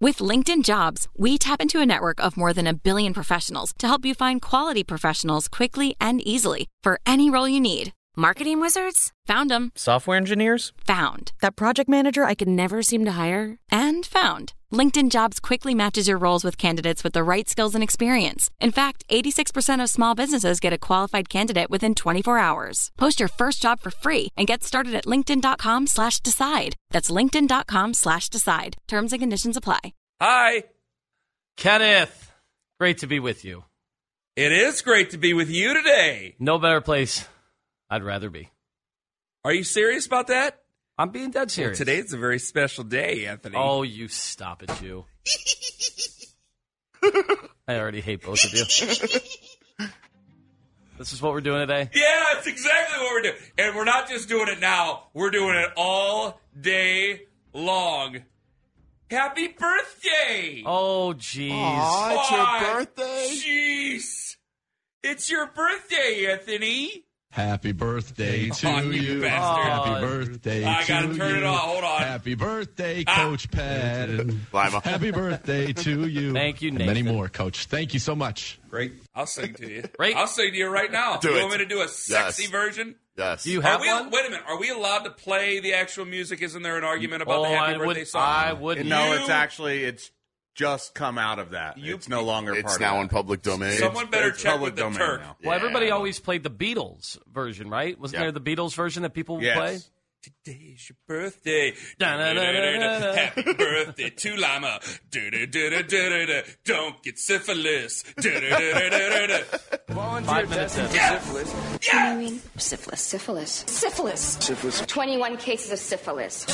With LinkedIn Jobs, we tap into a network of more than 1 billion professionals to help you find quality professionals quickly and easily for any role you need. Marketing wizards? Found them. Software engineers? Found. That project manager I could never seem to hire? And found. LinkedIn Jobs quickly matches your roles with candidates with the right skills and experience. In fact, 86% of small businesses get a qualified candidate within 24 hours. Post your first job for free and get started at linkedin.com/decide. That's linkedin.com/decide. Terms and conditions apply. Hi. Kenneth, great to be with you. It is great to be with you today. No better place I'd rather be. Are you serious about that? I'm being dead serious. Well, today's a very special day, Anthony. Oh, you stop it, you. I already hate both of you. This is what we're doing today? Yeah, that's exactly what we're doing. And we're not just doing it now. We're doing it all day long. Happy birthday! Oh, jeez. Aw, it's your birthday? Jeez. It's your birthday, Anthony. Happy birthday to you you. bastard. Happy birthday I to gotta turn you. it off. Hold on. Happy birthday, Coach Pat. Happy birthday to you. Thank you, And Nathan. many more, Coach. Thank you so much. Great. I'll sing to you. Great. I'll sing to you right now. Do you it. want me to do a sexy version? Yes. Do you have one? Wait a minute. Are we allowed to play the actual music? Isn't there an argument about the happy birthday song? I wouldn't. No, it's just come out of that. It's no longer It's part now of in that. public domain. Someone better It's check public with the domain Turk. now. Well, everybody Yeah. always played the Beatles version, right? Wasn't there the Beatles version that people would play? Yes. Today's your birthday. Da-da-da-da-da-da. Happy birthday to Lima. Da-da-da-da-da-da. Don't get syphilis. Da-da-da-da-da-da. 5 minutes in. Yeah. Syphilis. 21 cases of syphilis.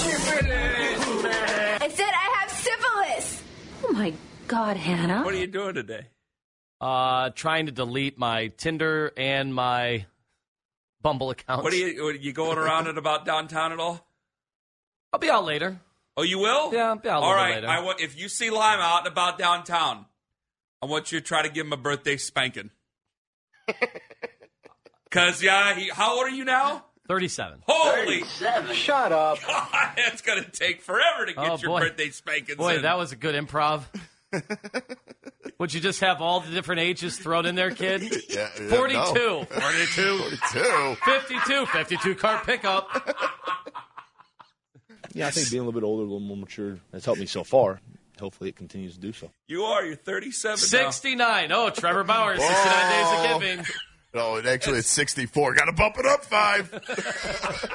I said I have syphilis. Oh my God, Hannah. What are you doing today? Trying to delete my Tinder and my Bumble accounts. What are you going around and about downtown at all? I'll be out later. Oh, you will? Yeah, I'll be out a all little right. later. If you see Lime out and about downtown, I want you to try to give him a birthday spanking. Because, how old are you now? 37. Holy. Shut up. God, it's going to take forever to get your birthday spankings Boy, in. that was a good improv. Would you just have all the different ages thrown in there, kid? Yeah, 42. no. 42. 42. 52. 52 car pickup. Yeah, I think being a little bit older, a little more mature, has helped me so far. Hopefully it continues to do so. You are. You're 37 now. 69. Oh, Trevor Bauer, 69 days of giving. No, it's 64. Got to bump it up 5.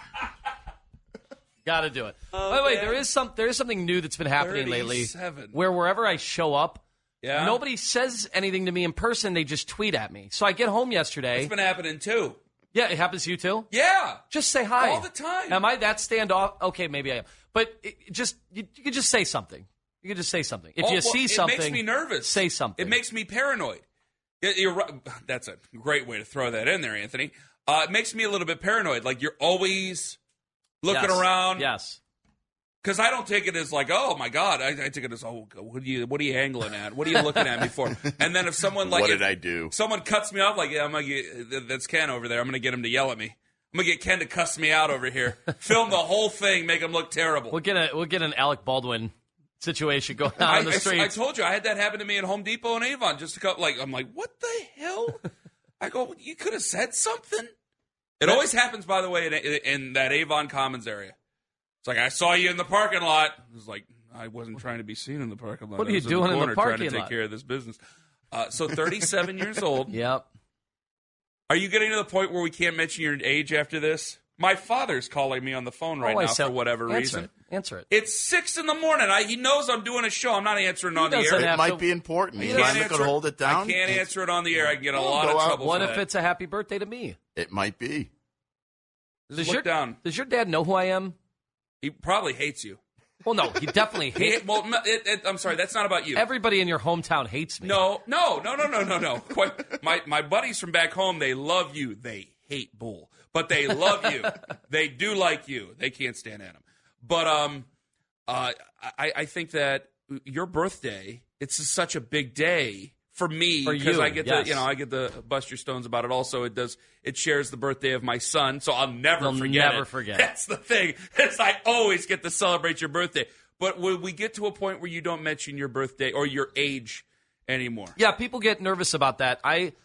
Got to do it. By the way, there is something new that's been happening lately. Where wherever I show up, nobody says anything to me in person. They just tweet at me. So I get home yesterday. It's been happening too. Yeah, it happens to you too? Yeah. Just say hi. All the time. Am I that standoff? Okay, maybe I am. But you could just say something. You could just say something. If you see something. It makes me nervous. Say something. It makes me paranoid. You're right. That's a great way to throw that in there, Anthony. It makes me a little bit paranoid. Like you're always looking around. Yes. Because I don't take it as like, oh my God. I take it as, what are you angling at? What are you looking at me for? And then if someone What did I do? Someone cuts me off, like, I'm gonna get, that's Ken over there. I'm gonna get him to yell at me. I'm gonna get Ken to cuss me out over here. Film the whole thing, make him look terrible. We'll get an Alec Baldwin situation going on in the streets. I told you I had that happen to me at Home Depot and Avon. Just a couple, I'm like, what the hell? I go, you could have said something. It always happens, by the way, in that Avon Commons area. It's like, I saw you in the parking lot. It was like, I wasn't trying to be seen in the parking lot. What are you doing in the parking lot? Trying to take care of this business. So 37 years old. Yep. Are you getting to the point where we can't mention your age after this? My father's calling me on the phone right now for whatever reason. Answer it. It's 6 in the morning. He knows I'm doing a show. I'm not answering on the air. It might be important. You can't hold it down. I can't answer it on the air. I can get a lot of trouble. What if it's a happy birthday to me? It might be. Does your dad know who I am? He probably hates you. Well, no, he definitely hates me. I'm sorry, that's not about you. Everybody in your hometown hates me. No. My buddies from back home, they love you. They hate Bull, but they love you. They do like you. They can't stand Adam. But I think that your birthday, it's such a big day for me because I get I get the Buster Stones about it. Also, it shares the birthday of my son, so I'll never forget. Never forget. That's the thing. I always get to celebrate your birthday. But will we get to a point where you don't mention your birthday or your age anymore? Yeah, people get nervous about that.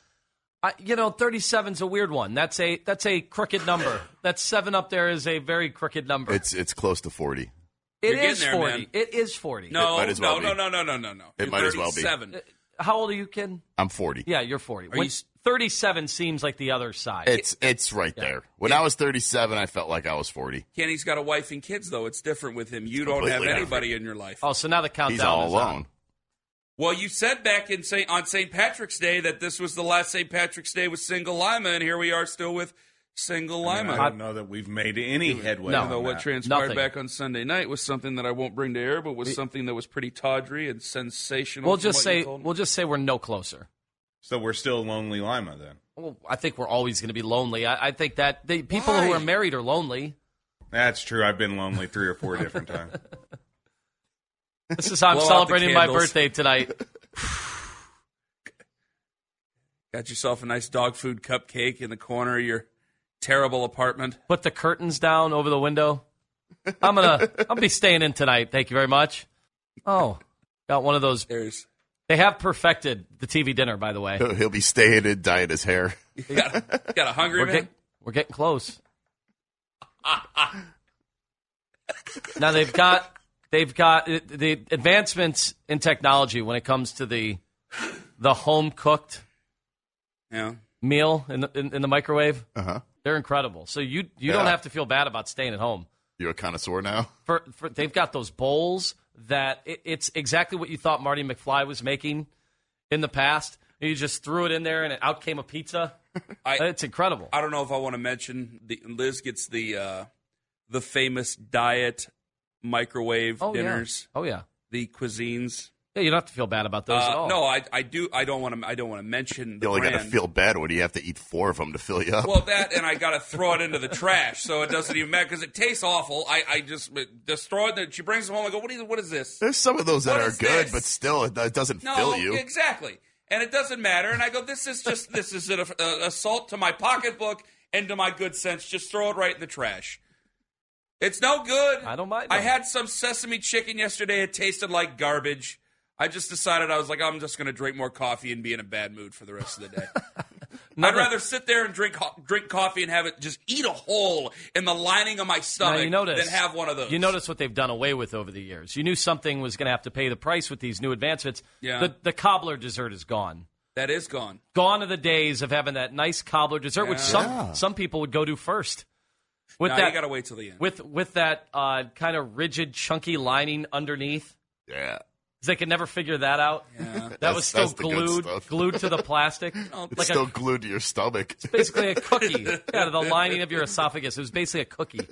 37's a weird one. That's a crooked number. That 7 up there is a very crooked number. It's close to 40. It is 40. Man. It is 40. No, it might as well no. It might as well be. How old are you, kid? I'm 40. Yeah, you're 40. 37 seems like the other side. It's right there. When I was 37, I felt like I was 40. Kenny's got a wife and kids, though. It's different with him. You don't have anybody in your life. Oh, so now the countdown He's all is alone. on. Well, you said back on St. Patrick's Day that this was the last St. Patrick's Day with single Lima, and here we are still with single Lima. I don't know that we've made any headway. No, what transpired back on Sunday night was something that I won't bring to air, but was something that was pretty tawdry and sensational. We'll just say we're no closer. So we're still lonely Lima then. Well, I think we're always going to be lonely. I think that the people who are married are lonely. That's true. I've been lonely 3 or 4 different times. This is how I'm celebrating my birthday tonight. Got yourself a nice dog food cupcake in the corner of your terrible apartment. Put the curtains down over the window. I'll be staying in tonight. Thank you very much. Oh, got one of those. They have perfected the TV dinner, by the way. He'll be staying in, dyeing his hair. You got a hungry man? We're getting close. Now they've got the advancements in technology when it comes to the home cooked meal in the microwave. They're incredible. So you don't have to feel bad about staying at home. You're a connoisseur now? They've got those bowls that it's exactly what you thought Marty McFly was making in the past. You just threw it in there, and out came a pizza. It's incredible. I don't know if I want to mention Liz gets the famous diet microwave dinners. Yeah. Oh yeah, the cuisines. Yeah, you don't have to feel bad about those at all. No, I do. I don't want to mention the You only brand. got to feel bad when you have to eat 4 of them to fill you up. Well, that and I got to throw it into the trash, so it doesn't even matter because it tastes awful. I just throw it. She brings them home. I go, what is this? There's some of those that are good, but still, it doesn't fill you. Exactly, and it doesn't matter. And I go, this is an assault to my pocketbook and to my good sense. Just throw it right in the trash. It's no good. I don't mind. I had some sesame chicken yesterday. It tasted like garbage. I just decided I was like, I'm just going to drink more coffee and be in a bad mood for the rest of the day. I'd rather sit there and drink coffee and have it just eat a hole in the lining of my stomach than have one of those. You notice what they've done away with over the years. You knew something was going to have to pay the price with these new advancements. Yeah. The cobbler dessert is gone. That is gone. Gone are the days of having that nice cobbler dessert, which some people would go to first. You got to wait till the end. With that kind of rigid, chunky lining underneath. Yeah. They could never figure that out. Yeah. That was still glued to the plastic. It's still glued to your stomach. It's basically a cookie. Yeah, the lining of your esophagus. It was basically a cookie.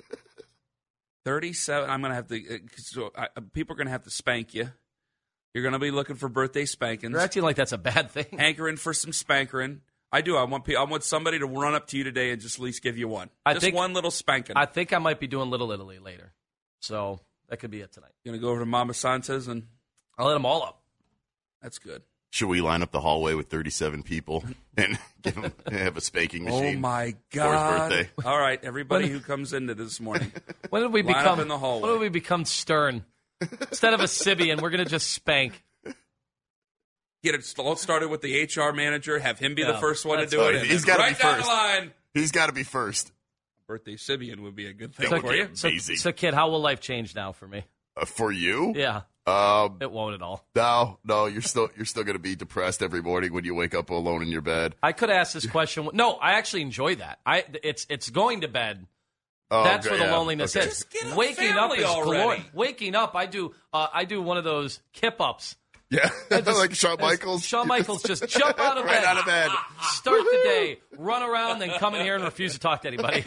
37. I'm going to have to. People are going to have to spank you. You're going to be looking for birthday spankings. You're acting like that's a bad thing. Hankering for some spankering. I do. I want somebody to run up to you today and just at least give you one. One little spanking. I think I might be doing Little Italy later. So that could be it tonight. You're going to go over to Mama Santa's and... I'll let them all up. That's good. Should we line up the hallway with 37 people and have a spanking machine? Oh, my God. For his birthday. All right, everybody who comes into this morning. When did we line become up in the hallway. When did we become stern? Instead of a Sibian, we're going to just spank. Get it all started with the HR manager. Have him be the first one to do it. He's got to be down first. The line. He's got to be first. Birthday Sibian would be a good thing That for would you. be amazing. So, kid, how will life change now for me? For you? Yeah. It won't at all. No, you're still going to be depressed every morning when you wake up alone in your bed. I could ask this question. No, I actually enjoy that. It's going to bed. That's where the loneliness is. Just get a Waking up is already. glory. Waking up, I do one of those kip ups. Yeah, like Shawn Michaels. Shawn Michaels just jump out of bed. Right out of bed. Start the day, run around, then come in here and refuse to talk to anybody.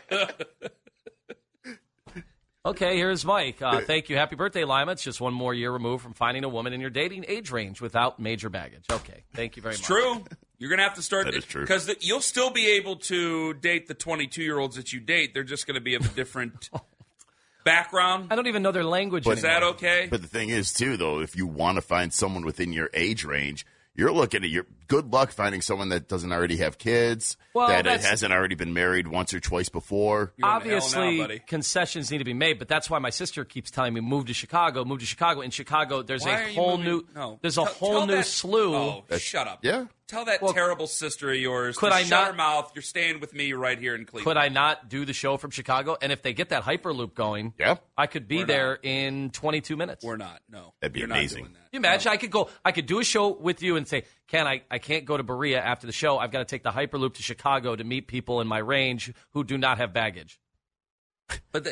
Okay, here's Mike. Thank you. Happy birthday, Lima. It's just one more year removed from finding a woman in your dating age range without major baggage. Okay, thank you very much. It's true. You're going to have to start. That is true. Because you'll still be able to date the 22-year-olds that you date. They're just going to be of a different background. I don't even know their language anymore. Is that okay? But the thing is, too, though, if you want to find someone within your age range, you're looking at your good luck finding someone that doesn't already have kids, that hasn't already been married once or twice before. Obviously, concessions need to be made, but that's why my sister keeps telling me, move to Chicago, move to Chicago. In Chicago, there's a whole new slew. Oh, shut up. Yeah. Tell that terrible sister of yours to shut her mouth. You're staying with me right here in Cleveland. Could I not do the show from Chicago? And if they get that Hyperloop going, I could be there in 22 minutes. We're not. No. That'd be amazing. Can you imagine? I could do a show with you and say, Ken, I can't go to Berea after the show. I've got to take the Hyperloop to Chicago to meet people in my range who do not have baggage. But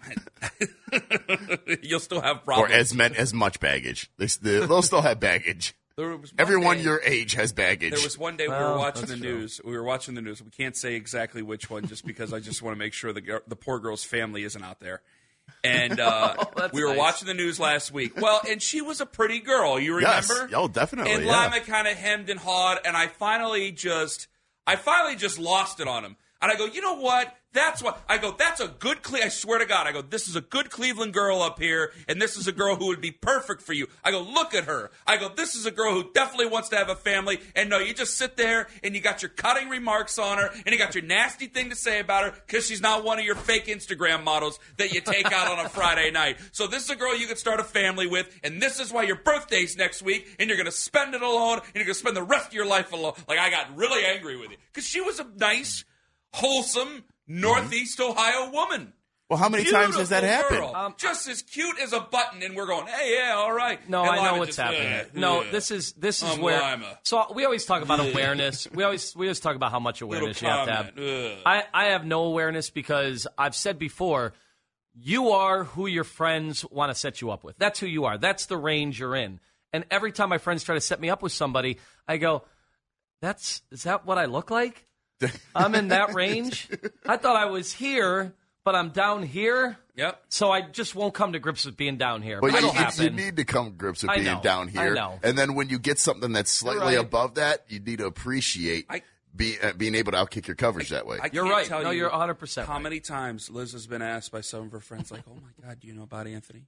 you'll still have problems. Or as much baggage. They'll still have baggage. Everyone your age has baggage. There was one day we were watching the news. We were watching the news. We can't say exactly which one just because I just want to make sure the poor girl's family isn't out there. And we were watching the news last week. Well, and she was a pretty girl. You remember? Yes. Oh, definitely. And Lima kind of hemmed and hawed, and I finally just lost it on him. And I go, you know what? That's a good I swear to God, I go, this is a good Cleveland girl up here, and this is a girl who would be perfect for you. I go, look at her. I go, this is a girl who definitely wants to have a family. And no, you just sit there, and you got your cutting remarks on her, and you got your nasty thing to say about her, because she's not one of your fake Instagram models that you take out on a Friday night. So this is a girl you could start a family with, and this is why your birthday's next week, and you're going to spend it alone, and you're going to spend the rest of your life alone. Like, I got really angry with you. Because she was a nice, wholesome, Northeast Ohio woman. Well, how many times has that happened? Just as cute as a button, and we're going, hey, yeah, all right. No, and I know what's happening. No, this is where. Lima. So we always talk about awareness. We always talk about how much awareness you have to have. I have no awareness because I've said before, you are who your friends want to set you up with. That's who you are. That's the range you're in. And every time my friends try to set me up with somebody, I go, is that what I look like? I'm in that range. I thought I was here, but I'm down here. Yep. So I just won't come to grips with being down here. But It'll you happen. need to come to grips with being down here. I know. And then when you get something that's slightly above that, you need to appreciate being able to outkick your coverage that way. You're right. No, you're 100% How many times Liz has been asked by some of her friends, like, oh, my God, do you know about Anthony?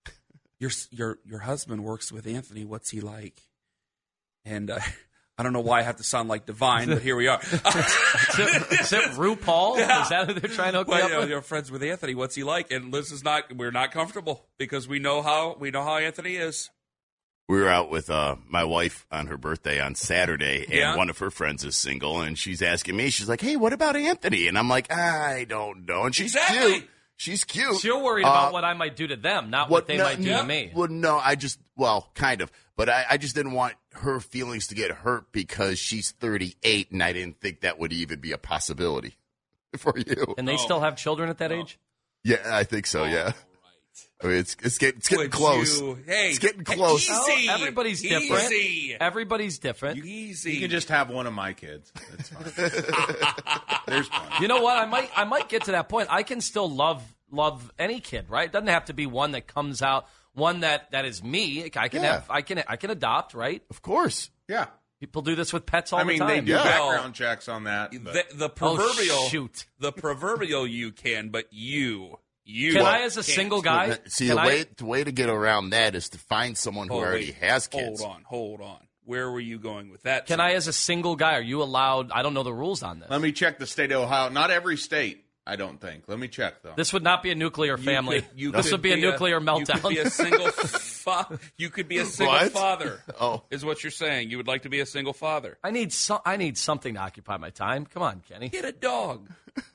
Your husband works with Anthony. What's he like? And I don't know why I have to sound like Divine, but here we are. Is it RuPaul? Yeah. Is that who they're trying to hook me up with? You're friends with Anthony. What's he like? And Liz is not. We're not comfortable because we know how Anthony is. We were out with my wife on her birthday on Saturday, and one of her friends is single, and she's asking me. She's like, "Hey, what about Anthony?" And I'm like, "I don't know." And she's cute. She's cute. So you're worried about what I might do to them, not what they might do to me. Well, no, kind of. But I just didn't want her feelings to get hurt because she's 38, and I didn't think that would even be a possibility for you. And they still have children at that age? Yeah, I think so, yeah. I mean, it's getting close. It's getting close. Easy. Everybody's different. Easy. Everybody's different. Easy. You can just have one of my kids. That's fine. There's plenty. You know what? I might get to that point. I can still love any kid, right? It doesn't have to be one that comes out, one that is me. I can adopt, right? Of course. Yeah. People do this with pets all the time. They do background checks on that. The proverbial shoot. The proverbial you can, but you can I as a single guy? See, the way to get around that is to find someone who already has kids. Hold on. Where were you going with that? Can I as a single guy? Are you allowed? I don't know the rules on this. Let me check the state of Ohio. Not every state, I don't think. Let me check, though. This would not be a nuclear family. This would be a nuclear meltdown. You could be a single you could be a single father. Oh, is what you're saying? You would like to be a single father? I need something to occupy my time. Come on, Kenny. Get a dog.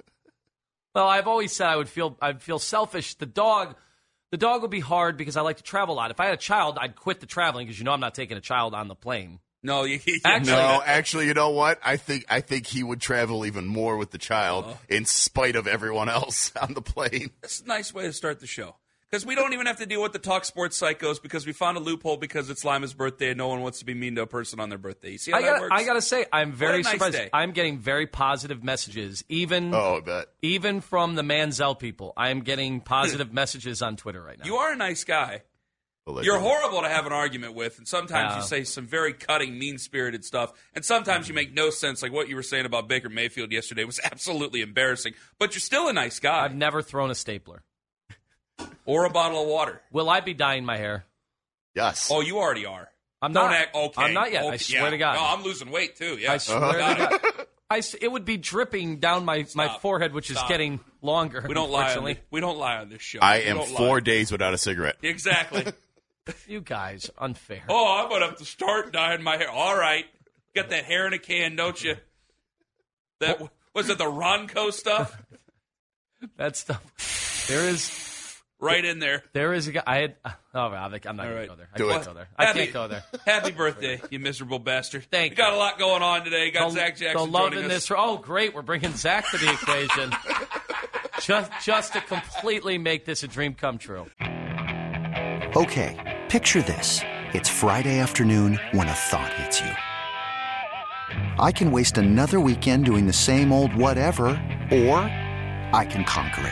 Well, I've always said I'd feel selfish. The dog would be hard because I like to travel a lot. If I had a child, I'd quit the traveling because I'm not taking a child on the plane. No, actually, you know what? I think he would travel even more with the child in spite of everyone else on the plane. That's a nice way to start the show. Because we don't even have to deal with the Talk Sports psychos because we found a loophole because it's Lima's birthday and no one wants to be mean to a person on their birthday. You see how that works? I got to say, I'm very surprised. Day. I'm getting very positive messages, even from the Manziel people. I am getting positive messages on Twitter right now. You are a nice guy. You're horrible to have an argument with, and sometimes you say some very cutting, mean-spirited stuff, and sometimes you make no sense, like what you were saying about Baker Mayfield yesterday was absolutely embarrassing, but you're still a nice guy. I've never thrown a stapler. Or a bottle of water. Will I be dyeing my hair? Yes. Oh, you already are. I'm not. Okay. I'm not yet. I swear to God. No, I'm losing weight too. Yeah. I swear to God. It would be dripping down my forehead, which is getting longer. We don't lie on this show. I am 4 days without a cigarette. Exactly. You guys, unfair. Oh, I'm gonna have to start dyeing my hair. All right, got that hair in a can, don't you? That was it. The Ronco stuff. That stuff. There is right in there. There is a guy. I'm not going to go there. I can't go there. Happy birthday, you miserable bastard. Thank you. Got a lot going on today. Got Zach Jackson joining us. Oh, great. We're bringing Zach to the equation. just to completely make this a dream come true. Okay, picture this. It's Friday afternoon when a thought hits you. I can waste another weekend doing the same old whatever, or I can conquer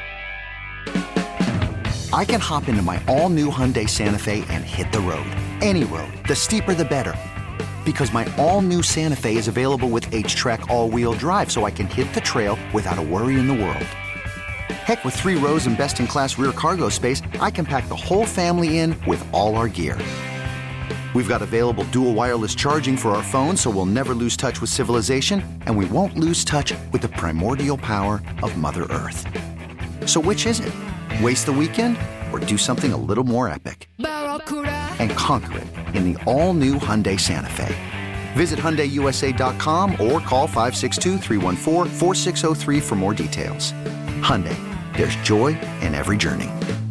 it. I can hop into my all-new Hyundai Santa Fe and hit the road. Any road. The steeper, the better. Because my all-new Santa Fe is available with H-Track all-wheel drive, so I can hit the trail without a worry in the world. Heck, with 3 rows and best-in-class rear cargo space, I can pack the whole family in with all our gear. We've got available dual wireless charging for our phones, so we'll never lose touch with civilization, and we won't lose touch with the primordial power of Mother Earth. So which is it? Waste the weekend or do something a little more epic? And conquer it in the all-new Hyundai Santa Fe. Visit HyundaiUSA.com or call 562-314-4603 for more details. Hyundai, there's joy in every journey.